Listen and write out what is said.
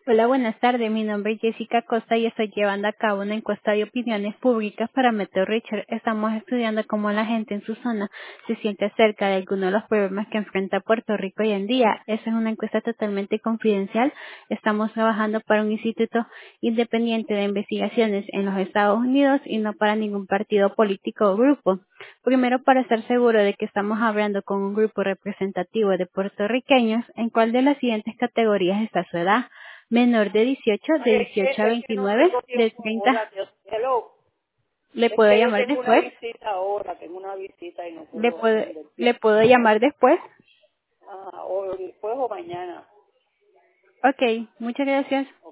Hola, buenas tardes. Mi nombre es Jessica Costa y estoy llevando a cabo una encuesta de opiniones públicas para Meteo Richard. Estamos estudiando cómo la gente en su zona se siente acerca de algunos de los problemas que enfrenta Puerto Rico hoy en día. Esa es una encuesta totalmente confidencial. Estamos trabajando para un instituto independiente de investigaciones en los Estados Unidos y no para ningún partido político o grupo. Primero, para estar seguro de que estamos hablando con un grupo representativo de puertorriqueños, ¿en cuál de las siguientes categorías está su edad? Menor de 18, de Es que, 18 a es que no 29, tengo de tiempo 30. ahora, Dios. Hello. ¿Le Es puedo que yo llamar tengo una después? visita ahora, tengo una visita y no ¿Le puedo puedo, atender le bien. puedo llamar después? O después o mañana. Ok, muchas gracias.